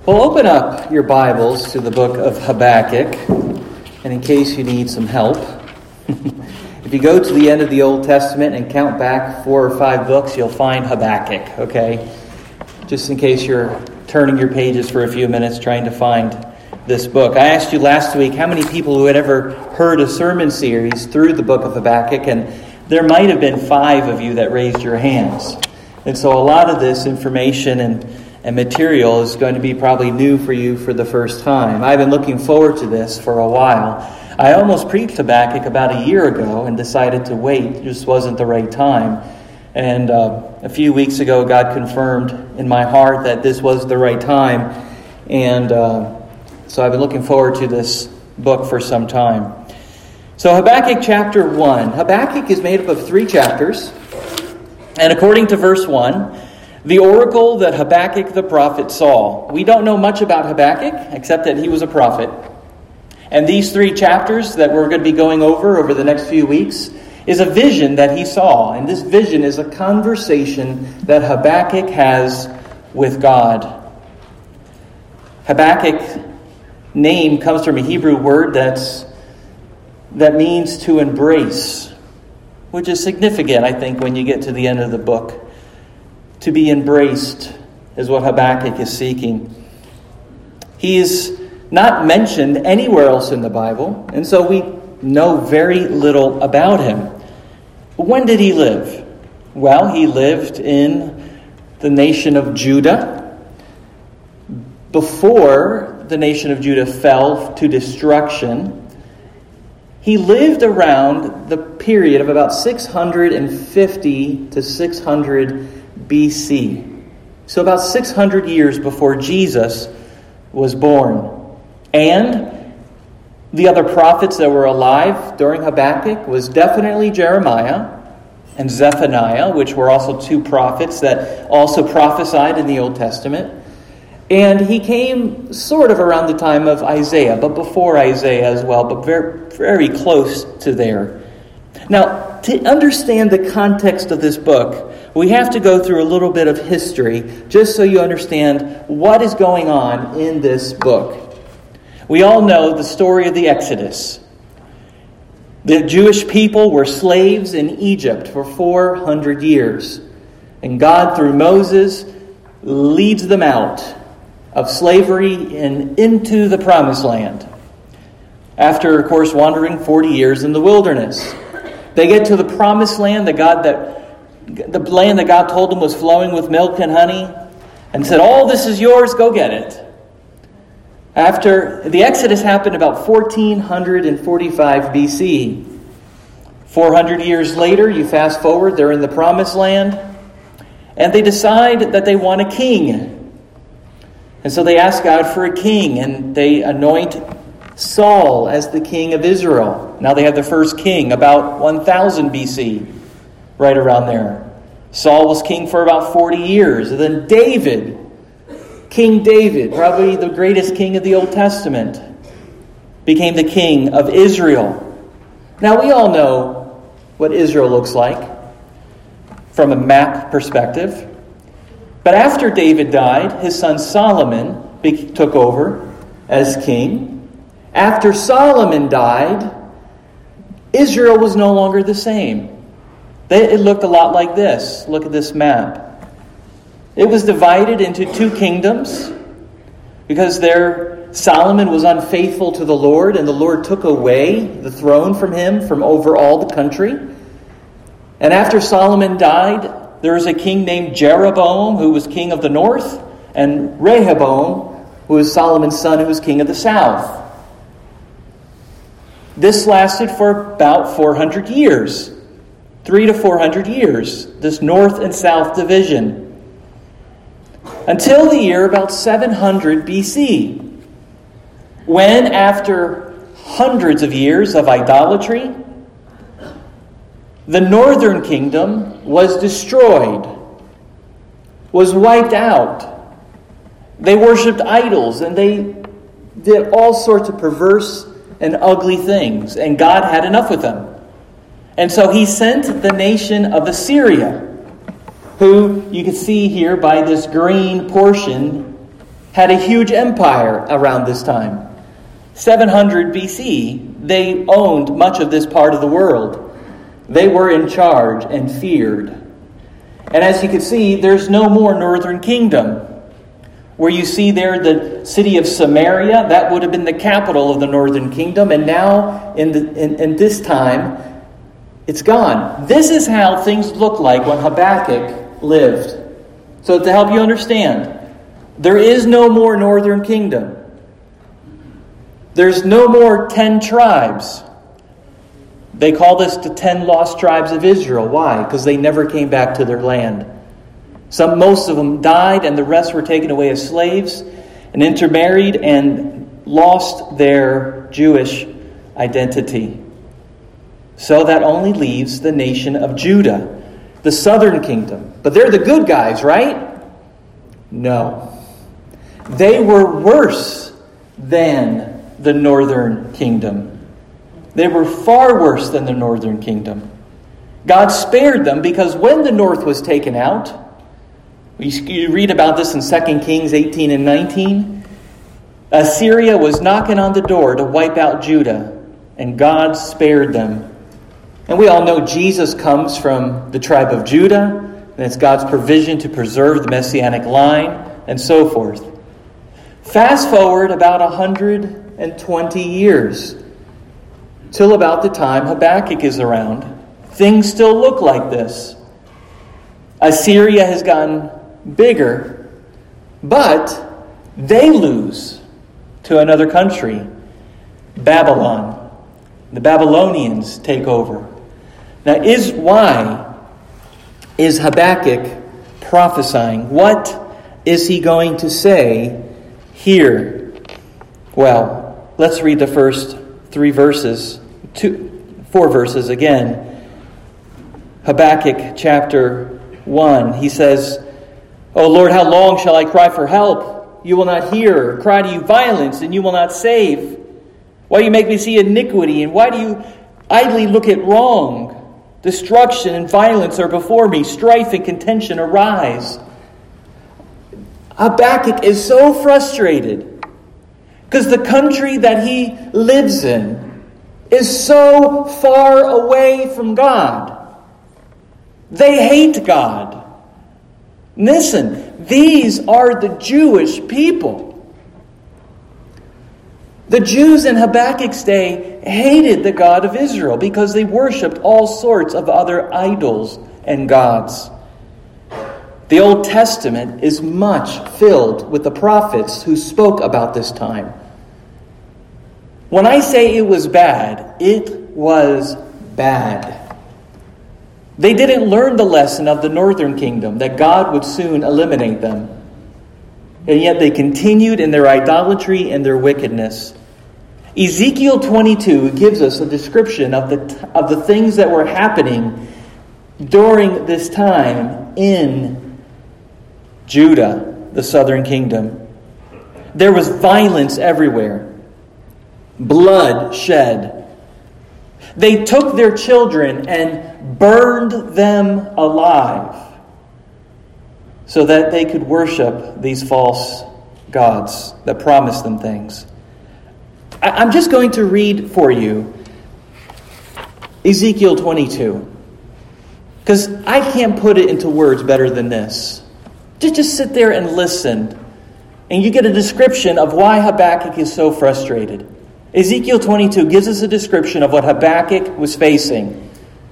Well, open up your Bibles to the book of Habakkuk, and in case you need some help, if you go to the end of the Old Testament and count back 4 or 5 books, you'll find Habakkuk, okay? Just in case you're turning your pages for a few minutes trying to find this book. I asked you last week how many people who had ever heard a sermon series through the book of Habakkuk, and there might have been 5 of you that raised your hands. And so a lot of this information and material is going to be probably new for you for the first time. I've been looking forward to this for a while. I almost preached Habakkuk about a year ago and decided to wait. It just wasn't the right time. And a few weeks ago, God confirmed in my heart that this was the right time. And so I've been looking forward to this book for some time. So Habakkuk chapter 1. Habakkuk is made up of 3 chapters. And according to verse 1, the oracle that Habakkuk the prophet saw. We don't know much about Habakkuk, except that he was a prophet. And these 3 chapters that we're going to be going over the next few weeks is a vision that he saw. And this vision is a conversation that Habakkuk has with God. Habakkuk's name comes from a Hebrew word that means to embrace, which is significant, I think, when you get to the end of the book. To be embraced is what Habakkuk is seeking. He is not mentioned anywhere else in the Bible, and so we know very little about him. When did he live? Well, he lived in the nation of Judah before the nation of Judah fell to destruction. He lived around the period of about 650 to 600 BC. So about 600 years before Jesus was born. And the other prophets that were alive during Habakkuk was definitely Jeremiah and Zephaniah, which were also 2 prophets that also prophesied in the Old Testament. And he came sort of around the time of Isaiah, but before Isaiah as well, but very, very close to there. Now, to understand the context of this book, we have to go through a little bit of history just so you understand what is going on in this book. We all know the story of the Exodus. The Jewish people were slaves in Egypt for 400 years. And God, through Moses, leads them out of slavery and into the Promised Land. After, of course, wandering 40 years in the wilderness. They get to the Promised Land, the land that God told them was flowing with milk and honey, and said, "All this is yours, go get it." After the Exodus happened about 1445 BC. 400 years later, you fast forward, they're in the Promised Land, and they decide that they want a king. And so they ask God for a king, and they anoint Saul as the king of Israel. Now they have the first king about 1000 BC, right around there. Saul was king for about 40 years. And then David, King David, probably the greatest king of the Old Testament, became the king of Israel. Now we all know what Israel looks like from a map perspective. But after David died, his son Solomon took over as king. After Solomon died, Israel was no longer the same. It looked a lot like this. Look at this map. It was divided into 2 kingdoms because Solomon was unfaithful to the Lord, and the Lord took away the throne from him from over all the country. And after Solomon died, there was a king named Jeroboam who was king of the north, and Rehoboam, who was Solomon's son, who was king of the south. This lasted for about 400 years. 300 to 400 years, this north and south division. Until the year about 700 BC, when after hundreds of years of idolatry, the northern kingdom was destroyed, was wiped out. They worshipped idols, and they did all sorts of perverse and ugly things, and God had enough with them. And so he sent the nation of Assyria, who you can see here by this green portion had a huge empire around this time. 700 BC, they owned much of this part of the world. They were in charge and feared. And as you can see, there's no more northern kingdom. Where you see there the city of Samaria, that would have been the capital of the northern kingdom. And now, in this time, it's gone. This is how things looked like when Habakkuk lived. So to help you understand, there is no more northern kingdom. There's no more 10 tribes. They call this the 10 lost tribes of Israel. Why? Because they never came back to their land. Most of them died, and the rest were taken away as slaves and intermarried and lost their Jewish identity. So that only leaves the nation of Judah, the southern kingdom. But they're the good guys, right? No. They were worse than the northern kingdom. They were far worse than the northern kingdom. God spared them because when the north was taken out, you read about this in 2 Kings 18 and 19. Assyria was knocking on the door to wipe out Judah, and God spared them. And we all know Jesus comes from the tribe of Judah, and it's God's provision to preserve the Messianic line, and so forth. Fast forward about 120 years, till about the time Habakkuk is around. Things still look like this. Assyria has gotten bigger, but they lose to another country, Babylon. The Babylonians take over. Now, why is Habakkuk prophesying? What is he going to say here? Well, let's read the first 4 verses again. Habakkuk chapter 1. He says, "O Lord, how long shall I cry for help? You will not hear. Cry to you violence, and you will not save. Why do you make me see iniquity? And why do you idly look at wrong? Destruction and violence are before me. Strife and contention arise." Habakkuk is so frustrated because the country that he lives in is so far away from God. They hate God. Listen, these are the Jewish people. The Jews in Habakkuk's day hated the God of Israel because they worshipped all sorts of other idols and gods. The Old Testament is much filled with the prophets who spoke about this time. When I say it was bad, it was bad. They didn't learn the lesson of the northern kingdom, that God would soon eliminate them. And yet they continued in their idolatry and their wickedness. Ezekiel 22 gives us a description of the things that were happening during this time in Judah, the southern kingdom. There was violence everywhere. Blood shed. They took their children and burned them alive so that they could worship these false gods that promised them things. I'm just going to read for you Ezekiel 22 because I can't put it into words better than this. Just sit there and listen, and you get a description of why Habakkuk is so frustrated. Ezekiel 22 gives us a description of what Habakkuk was facing.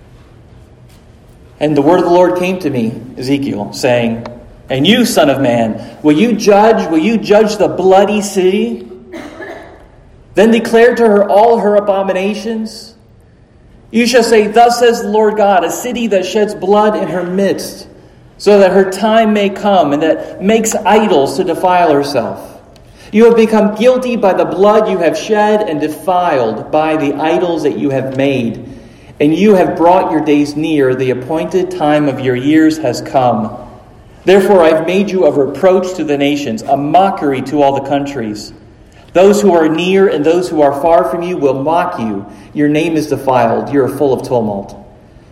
And the word of the Lord came to me, Ezekiel, saying, "And you, son of man, will you judge the bloody city? Then declare to her all her abominations. You shall say, Thus says the Lord God, a city that sheds blood in her midst, so that her time may come, and that makes idols to defile herself. You have become guilty by the blood you have shed, and defiled by the idols that you have made. And you have brought your days near, the appointed time of your years has come. Therefore I have made you a reproach to the nations, a mockery to all the countries. Those who are near and those who are far from you will mock you. Your name is defiled, you are full of tumult.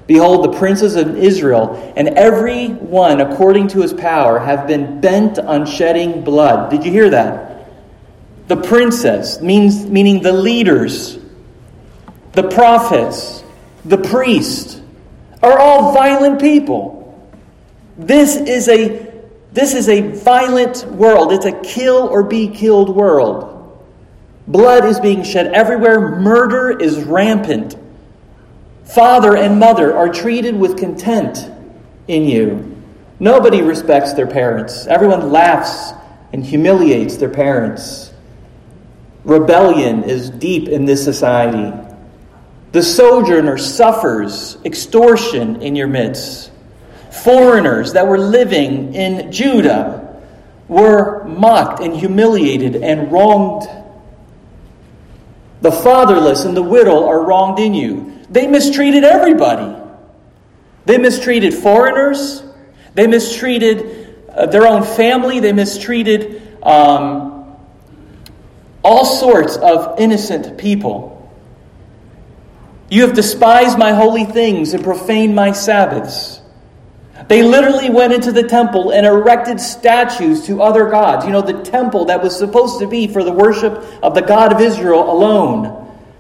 Behold, the princes of Israel, and every one according to his power, have been bent on shedding blood. Did you hear that? The princes, meaning the leaders, the prophets, the priests, are all violent people. This is a violent world. It's a kill or be killed world. Blood is being shed everywhere. Murder is rampant. Father and mother are treated with contempt in you. Nobody respects their parents. Everyone laughs and humiliates their parents. Rebellion is deep in this society. The sojourner suffers extortion in your midst. Foreigners that were living in Judah were mocked and humiliated and wronged. The fatherless and the widow are wronged in you. They mistreated everybody. They mistreated foreigners. They mistreated their own family. They mistreated all sorts of innocent people. You have despised my holy things and profaned my Sabbaths. They literally went into the temple and erected statues to other gods. You know, the temple that was supposed to be for the worship of the God of Israel alone.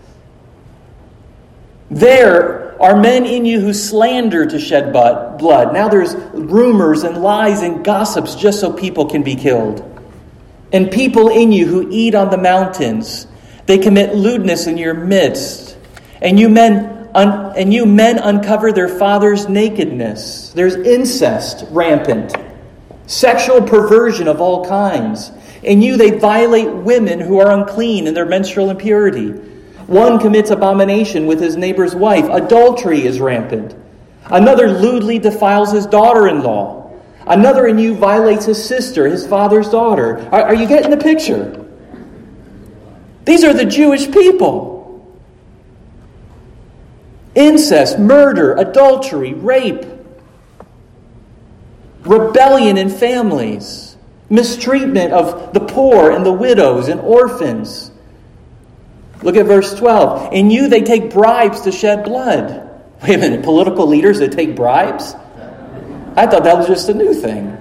There are men in you who slander to shed blood. Now there's rumors and lies and gossips just so people can be killed. And people in you who eat on the mountains. They commit lewdness in your midst. And you men uncover their father's nakedness. There's incest rampant. Sexual perversion of all kinds. In you they violate women who are unclean in their menstrual impurity. One commits abomination with his neighbor's wife. Adultery is rampant. Another lewdly defiles his daughter-in-law. Another in you violates his sister, his father's daughter. Are you getting the picture? These are the Jewish people. Incest, murder, adultery, rape, rebellion in families, mistreatment of the poor and the widows and orphans. Look at verse 12. In you they take bribes to shed blood. Wait a minute, political leaders that take bribes? I thought that was just a new thing.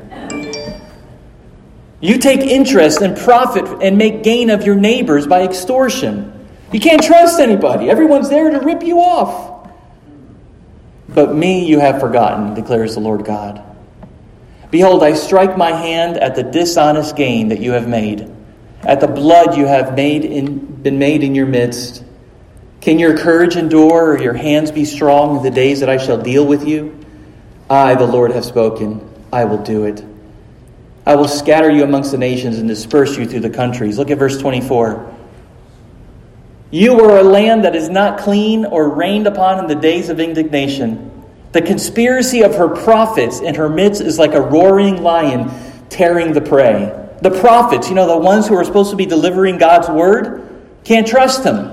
You take interest and profit and make gain of your neighbors by extortion. You can't trust anybody. Everyone's there to rip you off. But me you have forgotten, declares the Lord God. Behold, I strike my hand at the dishonest gain that you have made, at the blood you have been made in your midst. Can your courage endure, or your hands be strong in the days that I shall deal with you? I, the Lord, have spoken. I will do it. I will scatter you amongst the nations and disperse you through the countries. Look at verse 24. You are a land that is not clean or rained upon in the days of indignation. The conspiracy of her prophets in her midst is like a roaring lion tearing the prey. The prophets, the ones who are supposed to be delivering God's word, can't trust them.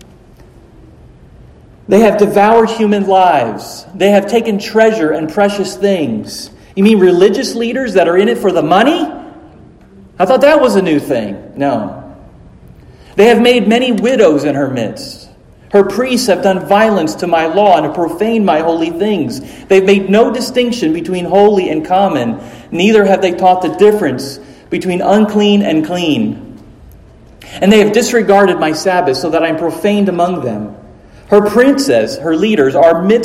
They have devoured human lives. They have taken treasure and precious things. You mean religious leaders that are in it for the money? I thought that was a new thing. No. They have made many widows in her midst. Her priests have done violence to my law and have profaned my holy things. They've made no distinction between holy and common. Neither have they taught the difference between unclean and clean. And they have disregarded my Sabbath so that I am profaned among them. Her princes, her leaders,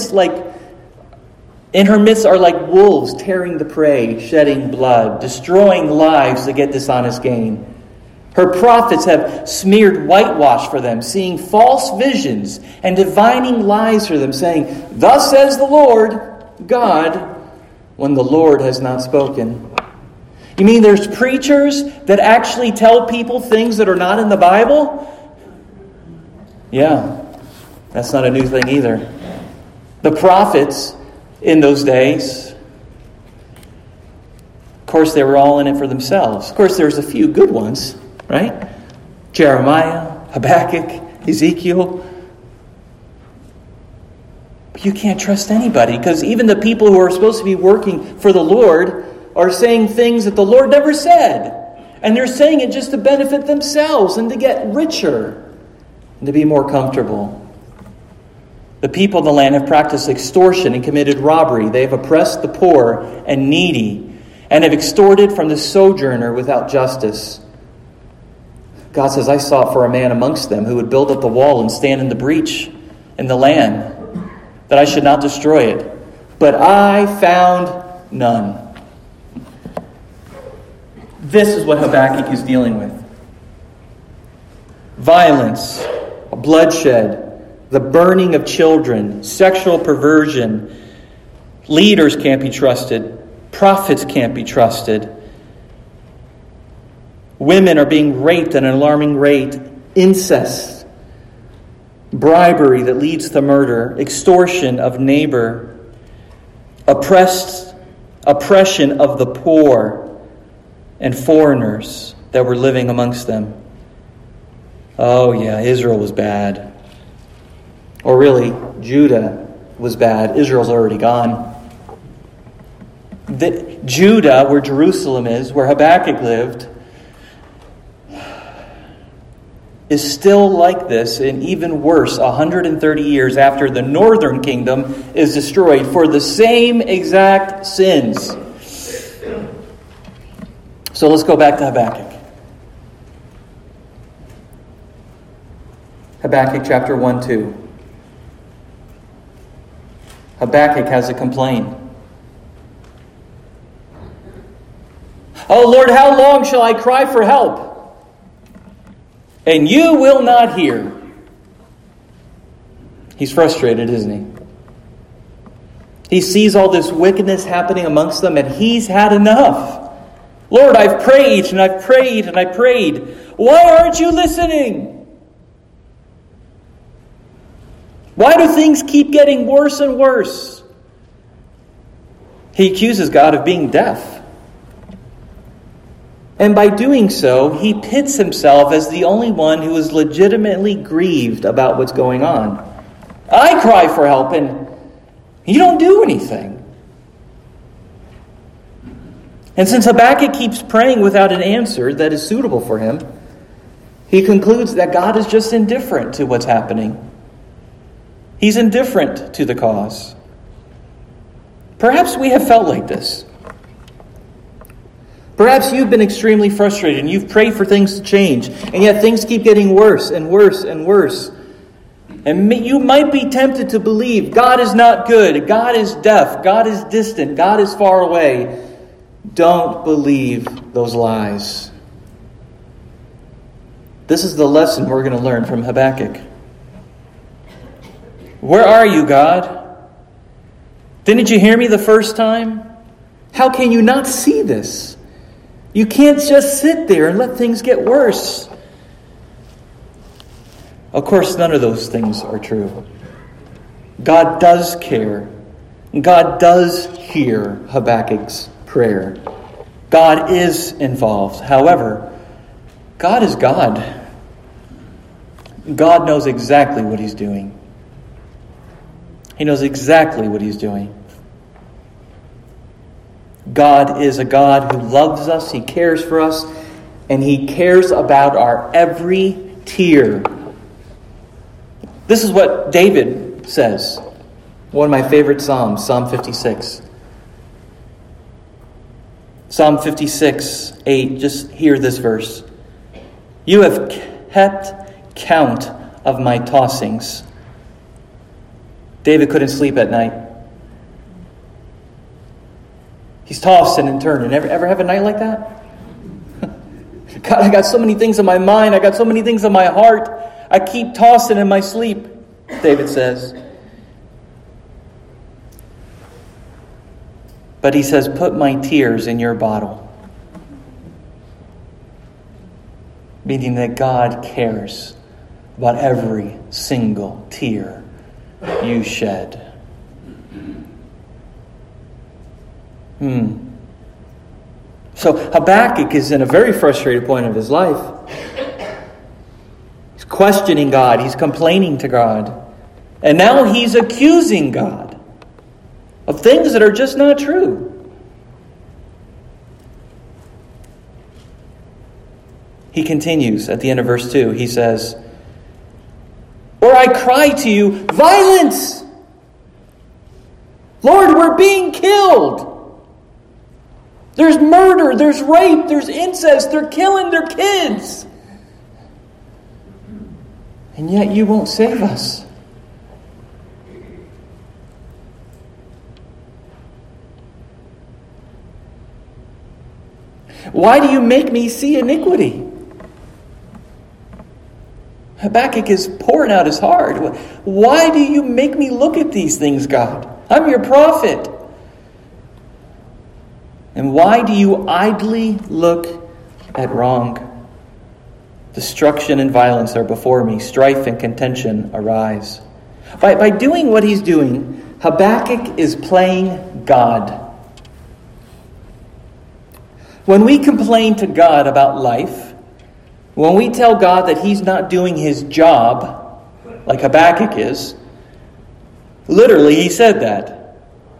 in her midst are like wolves tearing the prey, shedding blood, destroying lives to get dishonest gain. Her prophets have smeared whitewash for them, seeing false visions and divining lies for them, saying, Thus says the Lord God, when the Lord has not spoken. You mean there's preachers that actually tell people things that are not in the Bible? Yeah, that's not a new thing either. The prophets in those days, of course, they were all in it for themselves. Of course, there's a few good ones. Right? Jeremiah, Habakkuk, Ezekiel. But you can't trust anybody because even the people who are supposed to be working for the Lord are saying things that the Lord never said. And they're saying it just to benefit themselves and to get richer and to be more comfortable. The people of the land have practiced extortion and committed robbery. They have oppressed the poor and needy and have extorted from the sojourner without justice. God says, I sought for a man amongst them who would build up the wall and stand in the breach in the land, that I should not destroy it. But I found none. This is what Habakkuk is dealing with. Violence, bloodshed, the burning of children, sexual perversion. Leaders can't be trusted. Prophets can't be trusted. Women are being raped at an alarming rate. Incest. Bribery that leads to murder. Extortion of neighbor. Oppression of the poor and foreigners that were living amongst them. Oh yeah, Israel was bad. Or really, Judah was bad. Israel's already gone. Judah, where Jerusalem is, where Habakkuk lived, is still like this, and even worse, 130 years after the northern kingdom is destroyed for the same exact sins. So let's go back to Habakkuk. Habakkuk chapter 1-2. Habakkuk has a complaint. Oh Lord, how long shall I cry for help? And you will not hear. He's frustrated, isn't he? He sees all this wickedness happening amongst them, and he's had enough. Lord, I've prayed and I've prayed and I prayed. Why aren't you listening? Why do things keep getting worse and worse? He accuses God of being deaf. And by doing so, he pits himself as the only one who is legitimately grieved about what's going on. I cry for help and you don't do anything. And since Habakkuk keeps praying without an answer that is suitable for him, he concludes that God is just indifferent to what's happening. He's indifferent to the cause. Perhaps we have felt like this. Perhaps you've been extremely frustrated and you've prayed for things to change, and yet things keep getting worse and worse and worse. And you might be tempted to believe God is not good, God is deaf, God is distant, God is far away. Don't believe those lies. This is the lesson we're going to learn from Habakkuk. Where are you, God? Didn't you hear me the first time? How can you not see this? You can't just sit there and let things get worse. Of course, none of those things are true. God does care. God does hear Habakkuk's prayer. God is involved. However, God is God. God knows exactly what he's doing. He knows exactly what he's doing. God is a God who loves us, he cares for us, and he cares about our every tear. This is what David says. One of my favorite Psalms, Psalm 56. Psalm 56:8, just hear this verse. You have kept count of my tossings. David couldn't sleep at night. He's tossing and turning. Ever have a night like that? God, I got so many things in my mind. I got so many things in my heart. I keep tossing in my sleep, David says. But he says, put my tears in your bottle. Meaning that God cares about every single tear you shed. So Habakkuk is in a very frustrated point of his life. He's questioning God. He's complaining to God. And now he's accusing God of things that are just not true. He continues at the end of verse 2. He says, Or I cry to you, violence! Lord, we're being killed. There's murder, there's rape, there's incest, they're killing their kids. And yet you won't save us. Why do you make me see iniquity? Habakkuk is pouring out his heart. Why do you make me look at these things, God? I'm your prophet. And why do you idly look at wrong? Destruction and violence are before me. Strife and contention arise. By doing what he's doing, Habakkuk is playing God. When we complain to God about life, when we tell God that he's not doing his job, like Habakkuk is, literally he said that.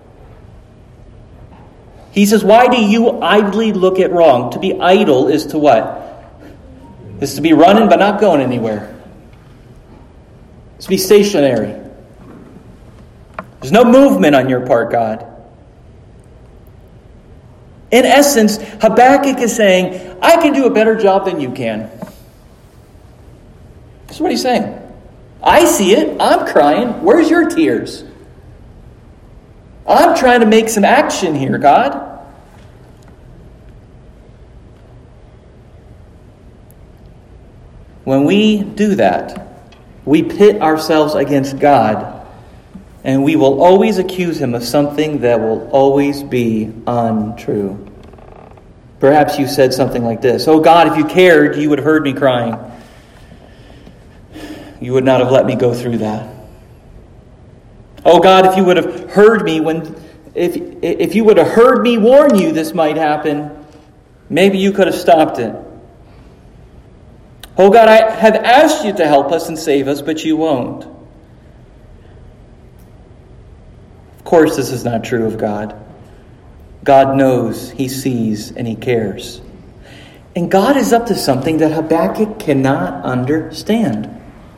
He says, why do you idly look at wrong? To be idle is to what? Is to be running but not going anywhere. It's to be stationary. There's no movement on your part, God. In essence, Habakkuk is saying, I can do a better job than you can. That's what he's saying. I see it. I'm crying. Where's your tears? I'm trying to make some action here, God. When we do that, we pit ourselves against God, and we will always accuse him of something that will always be untrue. Perhaps you said something like this, oh God, if you cared, you would have heard me crying. You would not have let me go through that. Oh God, if you would have heard me if you would have heard me warn you this might happen, maybe you could have stopped it. Oh God, I have asked you to help us and save us, but you won't. Of course, this is not true of God. God knows, he sees, and he cares. And God is up to something that Habakkuk cannot understand.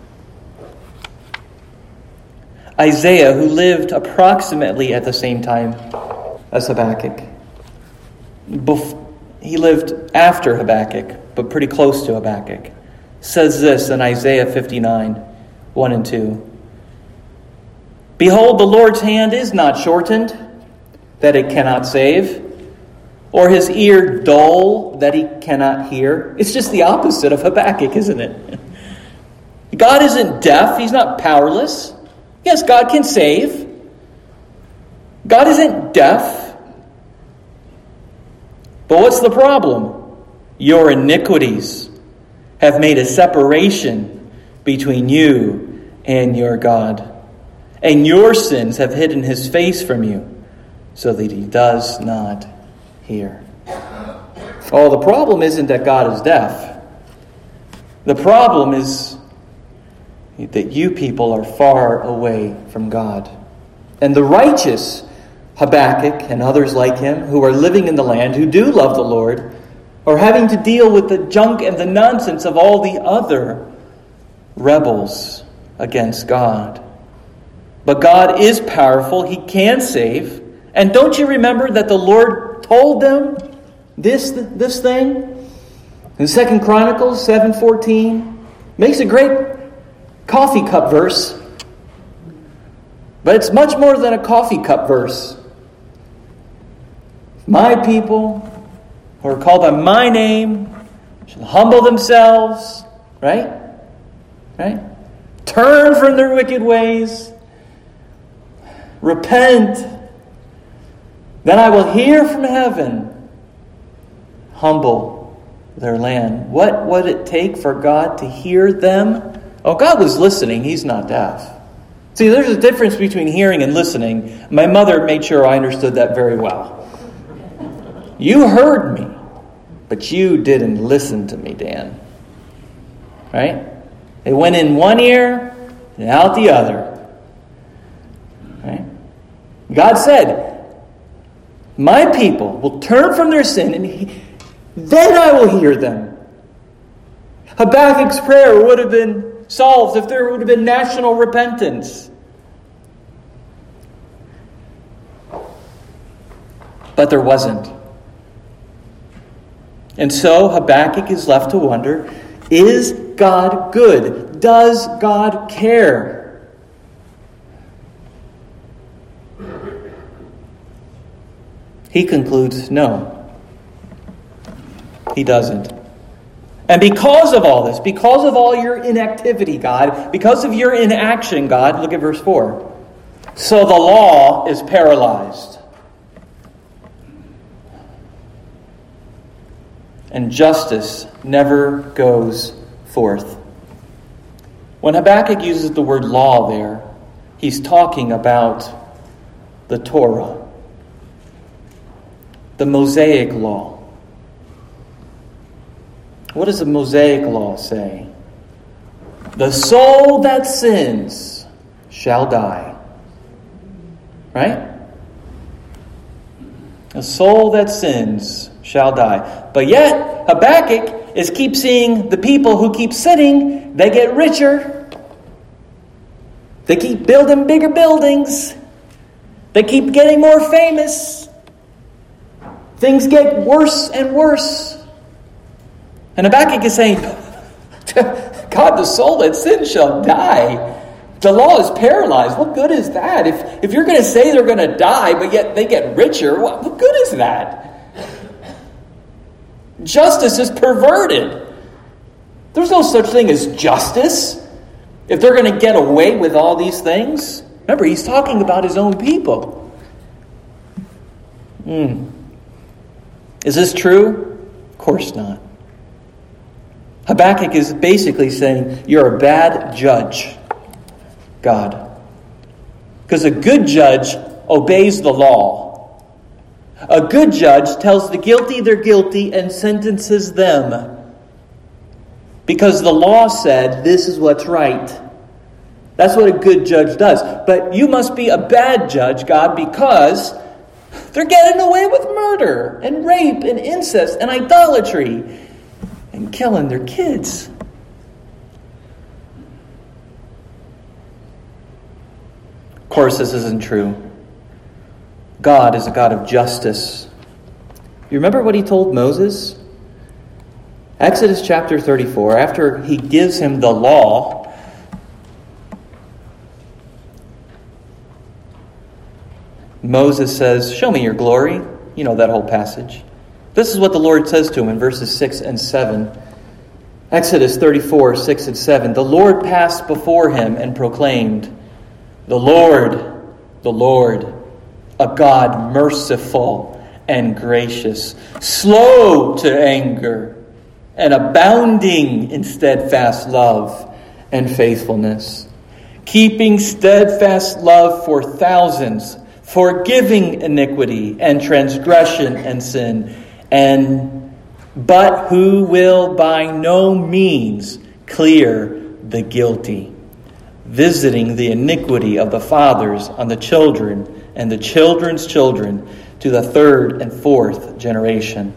Isaiah, who lived approximately at the same time as Habakkuk, he lived after Habakkuk, but pretty close to Habakkuk, says this in Isaiah 59, 1 and 2. Behold, the Lord's hand is not shortened, that it cannot save, or his ear dull, that he cannot hear. It's just the opposite of Habakkuk, isn't it? God isn't deaf. He's not powerless. Yes, God can save. God isn't deaf. But what's the problem? Your iniquities have made a separation between you and your God. And your sins have hidden his face from you, so that he does not hear. Oh, the problem isn't that God is deaf. The problem is that you people are far away from God. And the righteous Habakkuk and others like him who are living in the land, who do love the Lord, are having to deal with the junk and the nonsense of all the other rebels against God. But God is powerful. He can save. And don't you remember that the Lord told them this thing? In 2 Chronicles 7:14, makes a great coffee cup verse. But it's much more than a coffee cup verse. My people who are called by my name shall humble themselves, right? Turn from their wicked ways. Repent. Then I will hear from heaven. Humble their land. What would it take for God to hear them? Oh, God was listening. He's not deaf. See, there's a difference between hearing and listening. My mother made sure I understood that very well. You heard me, but you didn't listen to me, Dan. Right? It went in one ear and out the other. Right? God said, my people will turn from their sin, and then I will hear them. Habakkuk's prayer would have been, solved, if there would have been national repentance. But there wasn't. And so Habakkuk is left to wonder, is God good? Does God care? He concludes, no. He doesn't. And because of all this, because of all your inactivity, God, because of your inaction, God, look at verse 4. So the law is paralyzed. And justice never goes forth. When Habakkuk uses the word law there, he's talking about the Torah, the Mosaic law. What does the Mosaic law say? The soul that sins shall die. Right? A soul that sins shall die. But yet, Habakkuk keeps seeing the people who keep sinning, they get richer. They keep building bigger buildings. They keep getting more famous. Things get worse and worse. And Habakkuk is saying, God, the soul that sins shall die. The law is paralyzed. What good is that? If you're going to say they're going to die, but yet they get richer, what good is that? Justice is perverted. There's no such thing as justice. If they're going to get away with all these things. Remember, he's talking about his own people. Is this true? Of course not. Habakkuk is basically saying, you're a bad judge, God. Because a good judge obeys the law. A good judge tells the guilty they're guilty and sentences them. Because the law said this is what's right. That's what a good judge does. But you must be a bad judge, God, because they're getting away with murder and rape and incest and idolatry and killing their kids. Of course, this isn't true. God is a God of justice. You remember what he told Moses? Exodus chapter 34, after he gives him the law, Moses says, show me your glory. You know that whole passage. This is what the Lord says to him in verses 6 and 7. Exodus 34, 6 and 7. The Lord passed before him and proclaimed, the Lord, a God merciful and gracious, slow to anger, and abounding in steadfast love and faithfulness, keeping steadfast love for thousands, forgiving iniquity and transgression and sin, but who will by no means clear the guilty, visiting the iniquity of the fathers on the children and the children's children to the third and fourth generation.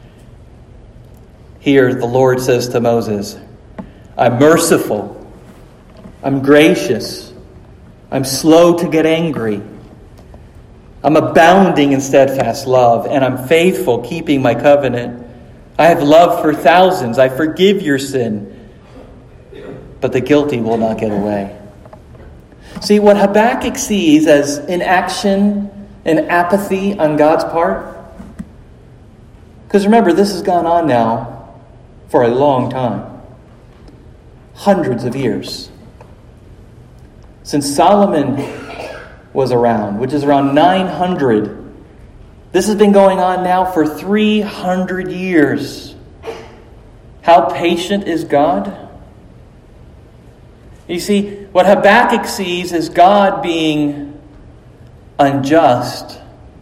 Here the Lord says to Moses, I'm merciful, I'm gracious, I'm slow to get angry, I'm abounding in steadfast love, and I'm faithful, keeping my covenant. I have love for thousands. I forgive your sin. But the guilty will not get away. See, what Habakkuk sees as inaction and apathy on God's part, because remember, this has gone on now for a long time. Hundreds of years. Since Solomon was around, which is around 900. This has been going on now for 300 years. How patient is God? You see, what Habakkuk sees is God being unjust.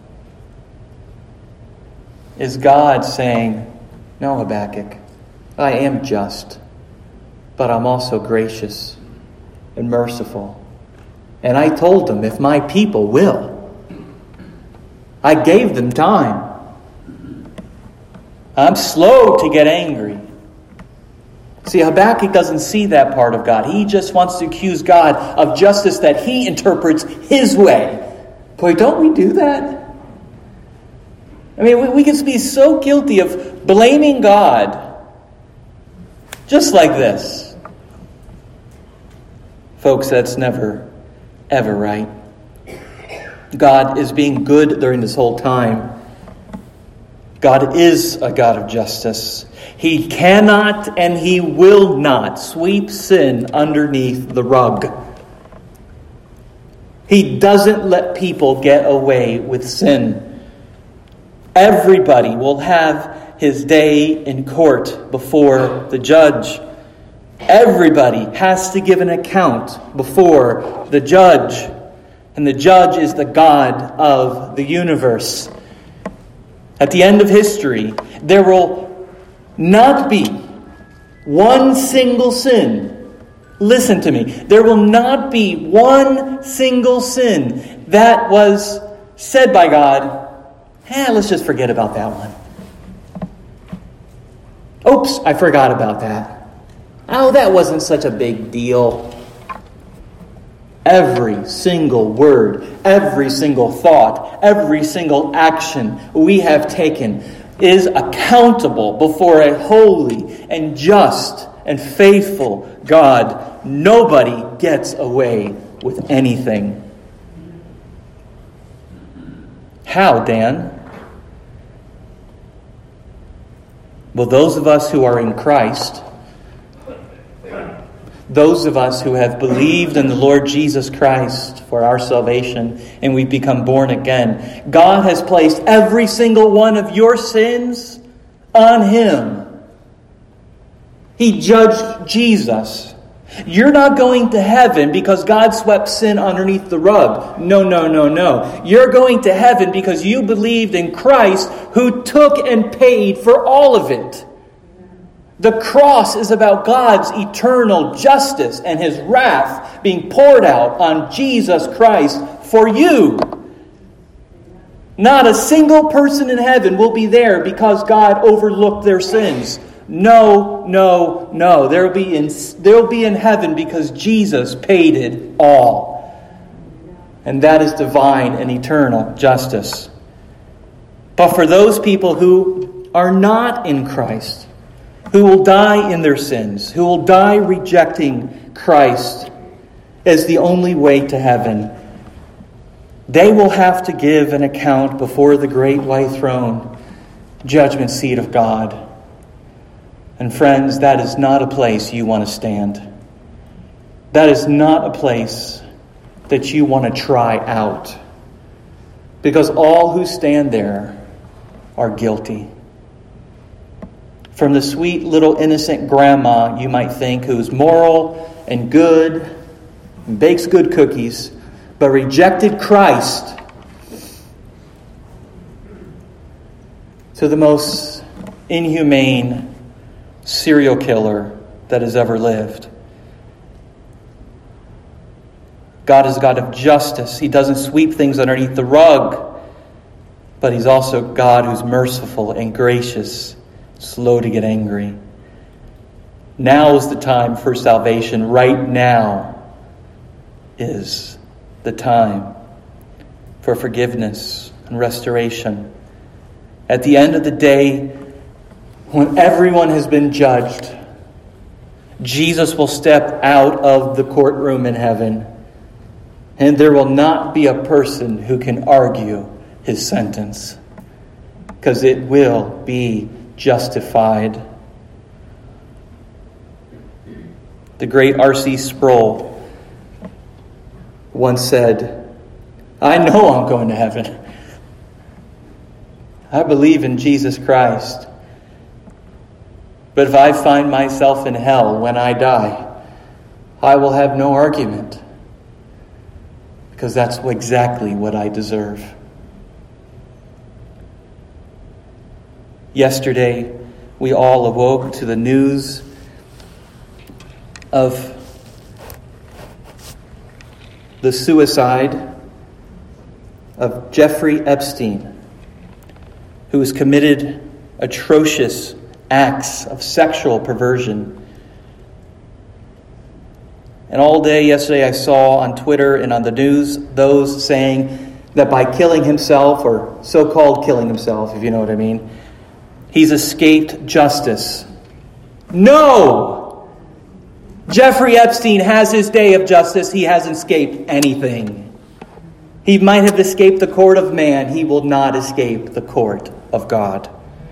Is God saying, no, Habakkuk, I am just, but I'm also gracious and merciful. And I told them, if my people will, I gave them time. I'm slow to get angry. See, Habakkuk doesn't see that part of God. He just wants to accuse God of justice that he interprets his way. Boy, don't we do that? I mean, we can be so guilty of blaming God just like this. Folks, that's never, ever right. God is being good during this whole time. God is a God of justice. He cannot and he will not sweep sin underneath the rug. He doesn't let people get away with sin. Everybody will have his day in court before the judge. Everybody has to give an account before the judge. And the judge is the God of the universe. At the end of history, there will not be one single sin. Listen to me. There will not be one single sin that was said by God, let's just forget about that one. Oops, I forgot about that. Oh, that wasn't such a big deal. Every single word, every single thought, every single action we have taken is accountable before a holy and just and faithful God. Nobody gets away with anything. How, Dan? Well, those of us who are in Christ, those of us who have believed in the Lord Jesus Christ for our salvation and we've become born again, God has placed every single one of your sins on Him. He judged Jesus. You're not going to heaven because God swept sin underneath the rug. No. You're going to heaven because you believed in Christ who took and paid for all of it. The cross is about God's eternal justice and His wrath being poured out on Jesus Christ for you. Not a single person in heaven will be there because God overlooked their sins. No. They'll be in heaven because Jesus paid it all. And that is divine and eternal justice. But for those people who are not in Christ, who will die in their sins, who will die rejecting Christ as the only way to heaven, they will have to give an account before the great white throne, judgment seat of God. And friends, that is not a place you want to stand. That is not a place that you want to try out. Because all who stand there are guilty. From the sweet little innocent grandma, you might think, who's moral and good, and bakes good cookies, but rejected Christ, to the most inhumane serial killer that has ever lived. God is a God of justice. He doesn't sweep things underneath the rug, but He's also God who's merciful and gracious, slow to get angry. Now is the time for salvation. Right now is the time for forgiveness and restoration. At the end of the day, when everyone has been judged, Jesus will step out of the courtroom in heaven, and there will not be a person who can argue His sentence, because it will be justified. The great R.C. Sproul once said, "I know I'm going to heaven. I believe in Jesus Christ. But if I find myself in hell when I die, I will have no argument, because that's exactly what I deserve." Yesterday, we all awoke to the news of the suicide of Jeffrey Epstein, who has committed atrocious acts of sexual perversion And all day yesterday I saw on Twitter and on the news those saying that by killing himself, or so-called killing himself, if you know what I mean, he's escaped justice. No! Jeffrey Epstein has his day of justice. He hasn't escaped anything. He might have escaped the court of man. He will not escape the court of God.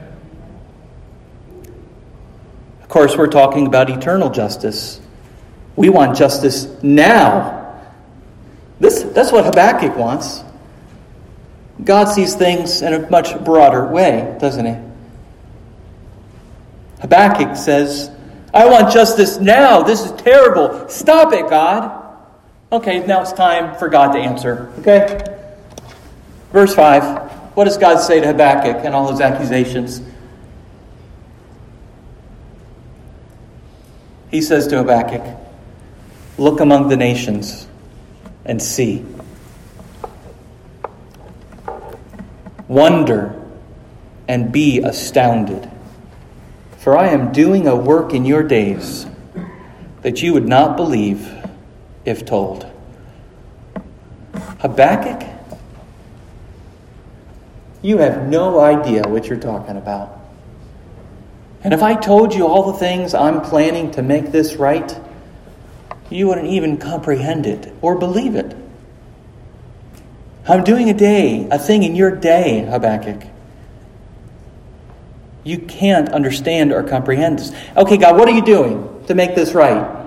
Of course, we're talking about eternal justice. We want justice now. That's what Habakkuk wants. God sees things in a much broader way, doesn't he? Habakkuk says, I want justice now. This is terrible. Stop it, God. Okay, now it's time for God to answer. Okay? Verse 5. What does God say to Habakkuk and all his accusations? He says to Habakkuk, look among the nations and see. Wonder and be astounded. For I am doing a work in your days that you would not believe if told. Habakkuk, you have no idea what you're talking about. And if I told you all the things I'm planning to make this right, you wouldn't even comprehend it or believe it. I'm doing a thing in your day, Habakkuk. You can't understand or comprehend this. Okay, God, what are you doing to make this right?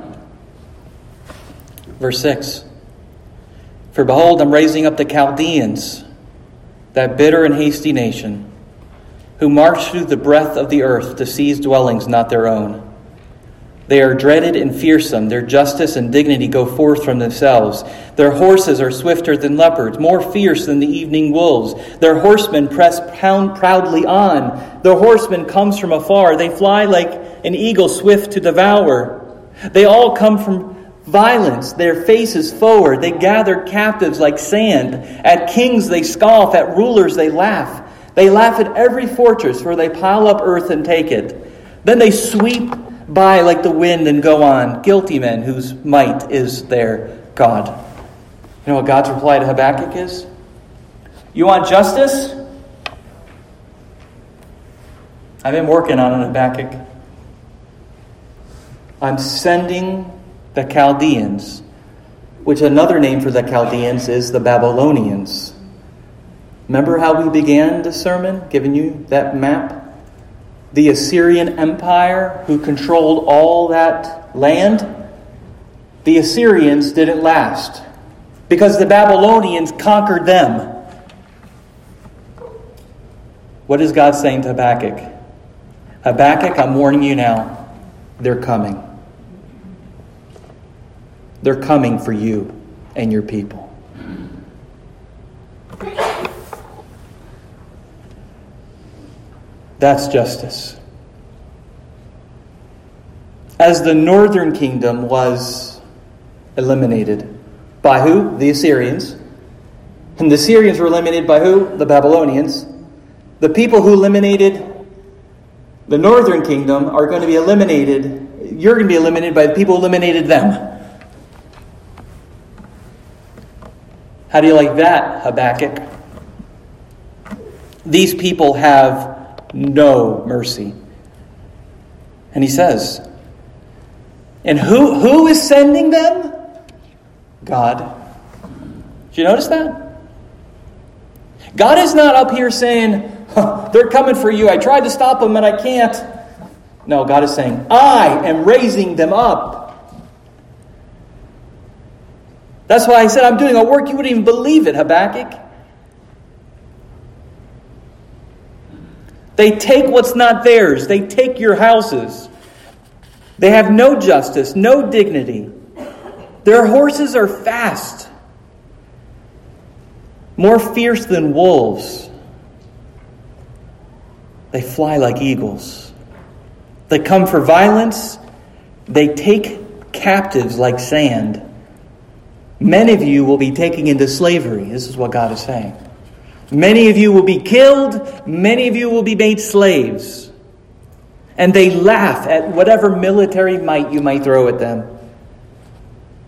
Verse 6. For behold, I'm raising up the Chaldeans, that bitter and hasty nation, who march through the breadth of the earth to seize dwellings not their own. They are dreaded and fearsome. Their justice and dignity go forth from themselves. Their horses are swifter than leopards, more fierce than the evening wolves. Their horsemen press proudly on. Their horseman comes from afar. They fly like an eagle swift to devour. They all come from violence, their faces forward. They gather captives like sand. At kings they scoff, at rulers they laugh. They laugh at every fortress where they pile up earth and take it. Then they sweep by like the wind and go on, guilty men whose might is their God. You know what God's reply to Habakkuk is? You want justice? I've been working on it, Habakkuk. I'm sending the Chaldeans, which another name for the Chaldeans is the Babylonians. Remember how we began the sermon, giving you that map? The Assyrian Empire, who controlled all that land, the Assyrians didn't last because the Babylonians conquered them. What is God saying to Habakkuk? Habakkuk, I'm warning you now, they're coming. They're coming for you and your people. That's justice. As the northern kingdom was eliminated by who? The Assyrians. And the Assyrians were eliminated by who? The Babylonians. The people who eliminated the northern kingdom are going to be eliminated. You're going to be eliminated by the people who eliminated them. How do you like that, Habakkuk? These people have no mercy. And he says, and who is sending them? God. Did you notice that? God is not up here saying, they're coming for you. I tried to stop them and I can't. No, God is saying, I am raising them up. That's why I said I'm doing a work you wouldn't even believe it, Habakkuk. They take what's not theirs. They take your houses. They have no justice, no dignity. Their horses are fast, more fierce than wolves. They fly like eagles. They come for violence. They take captives like sand. Many of you will be taken into slavery. This is what God is saying. Many of you will be killed. Many of you will be made slaves. And they laugh at whatever military might you might throw at them.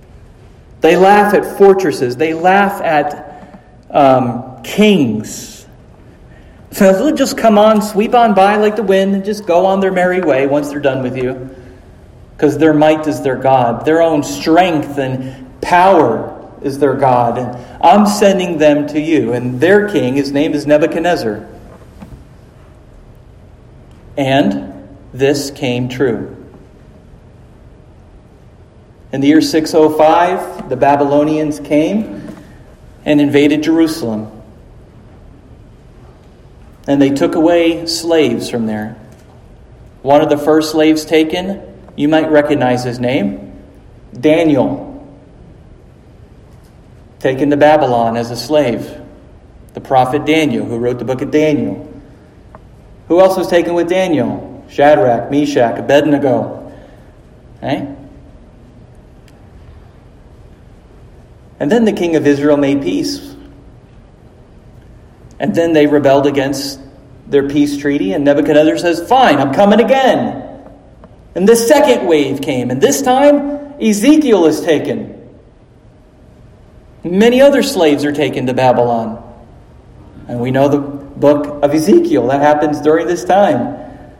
They laugh at fortresses. They laugh at kings. So they'll just come on, sweep on by like the wind, and just go on their merry way once they're done with you. Because their might is their God. Their own strength and power is their God. And I'm sending them to you. And their king, his name is Nebuchadnezzar. And this came true. In the year 605, the Babylonians came and invaded Jerusalem. And they took away slaves from there. One of the first slaves taken, you might recognize his name, Daniel. Taken to Babylon as a slave. The prophet Daniel, who wrote the book of Daniel. Who else was taken with Daniel? Shadrach, Meshach, Abednego. Okay? And then the king of Israel made peace. And then they rebelled against their peace treaty, and Nebuchadnezzar says, fine, I'm coming again. And the second wave came, and this time Ezekiel is taken. Many other slaves are taken to Babylon. And we know the book of Ezekiel. That happens during this time.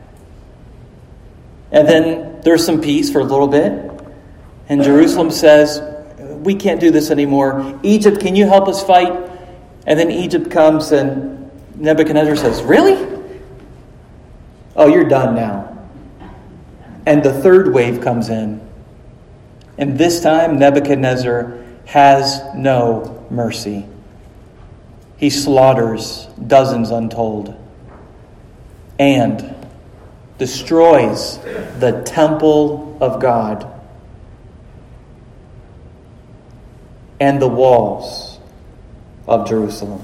And then there's some peace for a little bit. And Jerusalem says, we can't do this anymore. Egypt, can you help us fight? And then Egypt comes and Nebuchadnezzar says, really? Oh, you're done now. And the third wave comes in. And this time Nebuchadnezzar has no mercy. He slaughters dozens untold and destroys the temple of God and the walls of Jerusalem.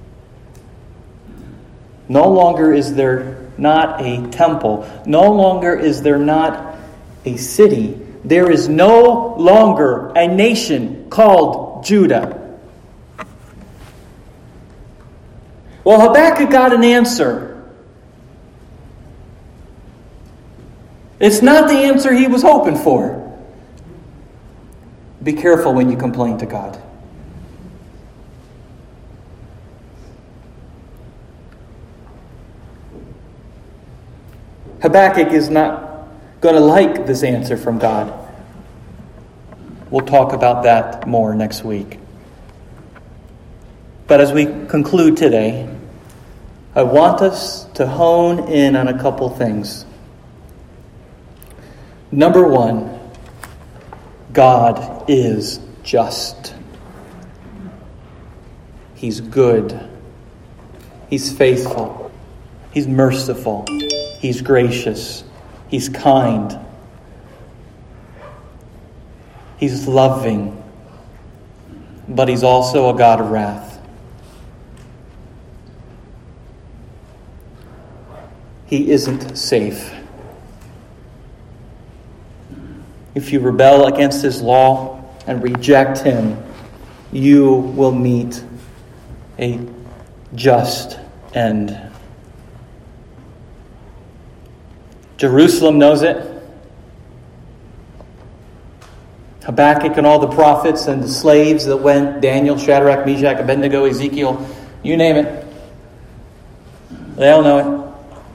No longer is there not a temple. No longer is there not a city. There is no longer a nation called Judah. Well, Habakkuk got an answer. It's not the answer he was hoping for. Be careful when you complain to God. Habakkuk is not going to like this answer from God. We'll talk about that more next week. But as we conclude today, I want us to hone in on a couple things. Number one, God is just. He's good. He's faithful. He's merciful. He's gracious. He's kind. He's loving. But he's also a God of wrath. He isn't safe. If you rebel against his law and reject him, you will meet a just end. Jerusalem knows it. Habakkuk and all the prophets and the slaves that went, Daniel, Shadrach, Meshach, Abednego, Ezekiel, you name it. They all know it.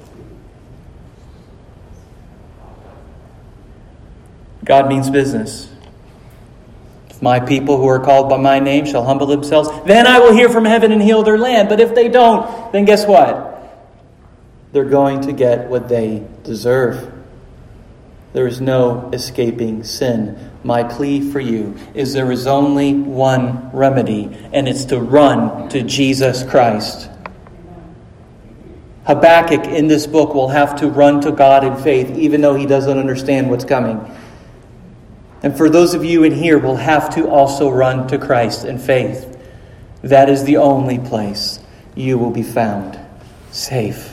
God means business. If my people who are called by my name shall humble themselves, then I will hear from heaven and heal their land. But if they don't, then guess what? They're going to get what they deserve. There is no escaping sin. My plea for you is there is only one remedy, and it's to run to Jesus Christ. Habakkuk in this book will have to run to God in faith, even though he doesn't understand what's coming. And for those of you in here, will have to also run to Christ in faith. That is the only place you will be found safe.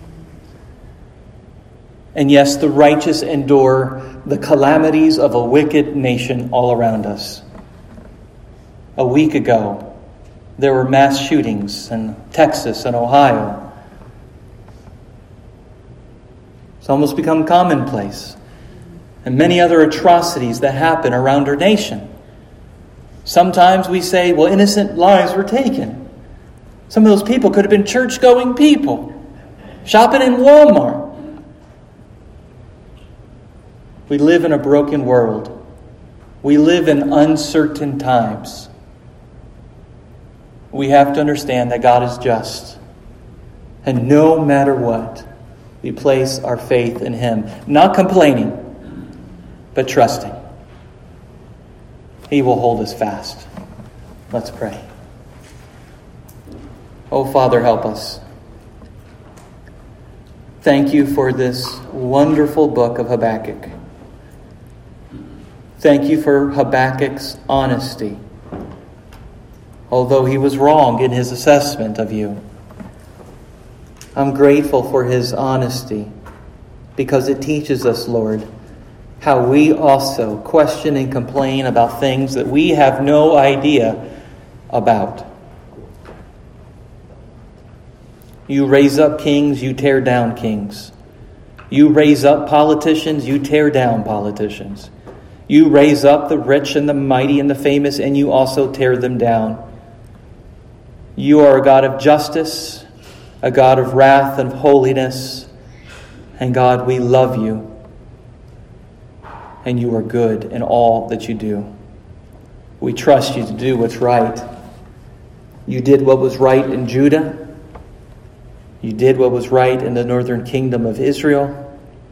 And yes, the righteous endure the calamities of a wicked nation all around us. A week ago, there were mass shootings in Texas and Ohio. It's almost become commonplace. And many other atrocities that happen around our nation. Sometimes we say, well, innocent lives were taken. Some of those people could have been church-going people, shopping in Walmart. We live in a broken world. We live in uncertain times. We have to understand that God is just. And no matter what, we place our faith in Him. Not complaining, but trusting. He will hold us fast. Let's pray. Oh, Father, help us. Thank you for this wonderful book of Habakkuk. Thank you for Habakkuk's honesty. Although he was wrong in his assessment of you, I'm grateful for his honesty because it teaches us, Lord, how we also question and complain about things that we have no idea about. You raise up kings, you tear down kings. You raise up politicians, you tear down politicians. You raise up the rich and the mighty and the famous, and you also tear them down. You are a God of justice, a God of wrath and holiness. And God, we love you. And you are good in all that you do. We trust you to do what's right. You did what was right in Judah. You did what was right in the northern kingdom of Israel.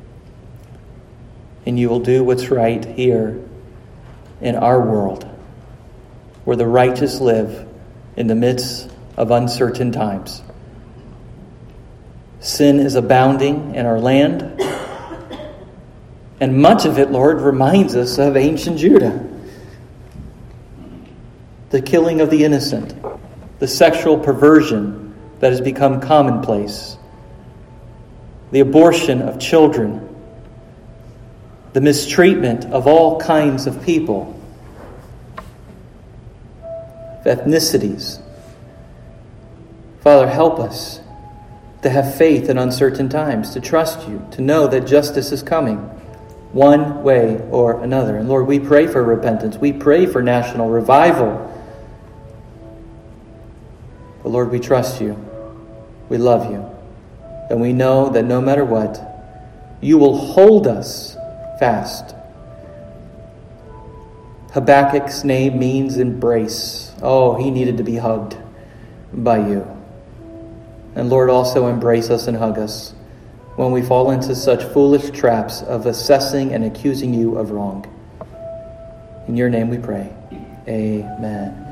And you will do what's right here in our world, where the righteous live in the midst of uncertain times. Sin is abounding in our land, and much of it, Lord, reminds us of ancient Judah. The killing of the innocent, the sexual perversion that has become commonplace, the abortion of children, the mistreatment of all kinds of people, of ethnicities. Father, help us to have faith in uncertain times, to trust you, to know that justice is coming one way or another. And Lord, we pray for repentance. We pray for national revival. But Lord, we trust you. We love you. And we know that no matter what, you will hold us fast. Habakkuk's name means embrace. Oh, he needed to be hugged by you. And Lord, also embrace us and hug us when we fall into such foolish traps of assessing and accusing you of wrong. In your name we pray. Amen.